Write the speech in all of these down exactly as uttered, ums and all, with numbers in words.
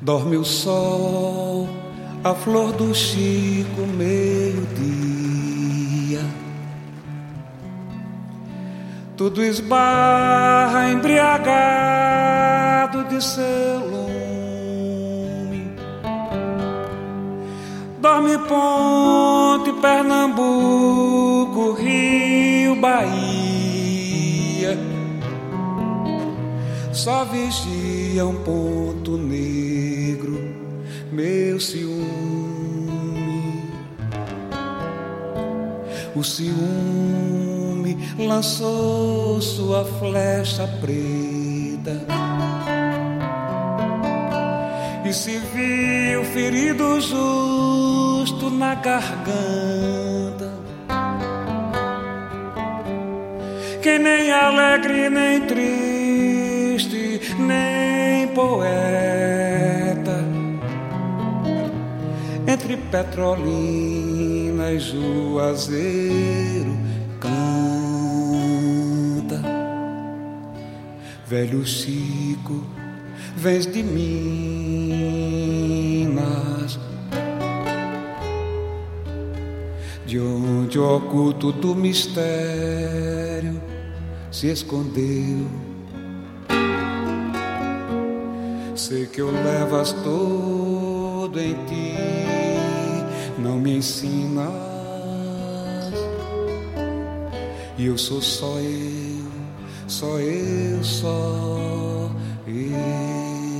Dorme o sol, a flor do Chico, meio-dia. Tudo esbarra embriagado de seu lume. Dorme Ponte, Pernambuco, Rio, Bahia. Só vigia um ponto negro, meu ciúme. O ciúme lançou sua flecha preta e se viu ferido justo na garganta. Que nem alegre, nem triste, nem poeta, entre Petrolina e Juazeiro canta. Velho Chico, vens de Minas, de onde o oculto do mistério se escondeu. Sei que eu levas todo em ti, não me ensinas, e eu sou só eu, só eu, só eu.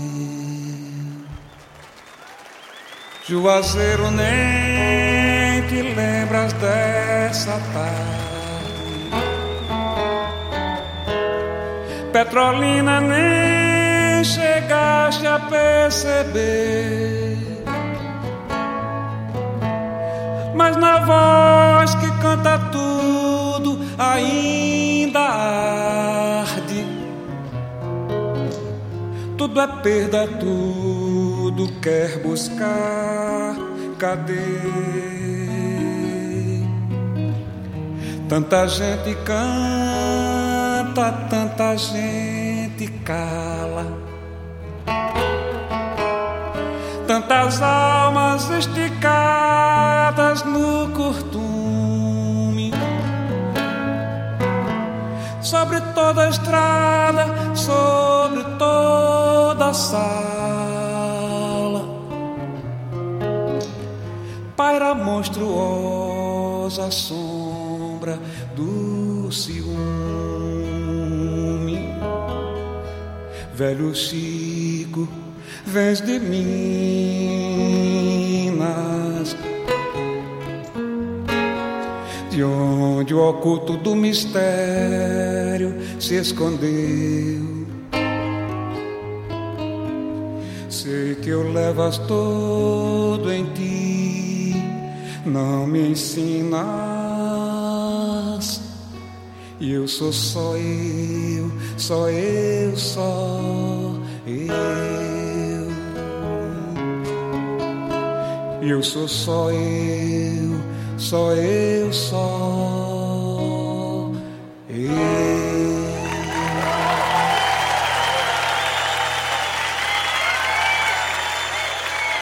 Juazeiro, nem te lembras dessa tarde. Petrolina, nem chegaste a perceber, mas na voz que canta tudo ainda arde. Tudo é perda, tudo quer buscar. Cadê? Tanta gente canta, tanta gente cala, tantas almas esticadas no curtume. Sobre toda a estrada, sobre toda a sala, paira monstruosa a sombra do ciúme. Velho Chico, vens de Minas, de onde o oculto do mistério se escondeu. Sei que eu levas todo em ti, não me ensinas, e eu sou só eu, só eu, só eu. E eu sou só eu, só eu, só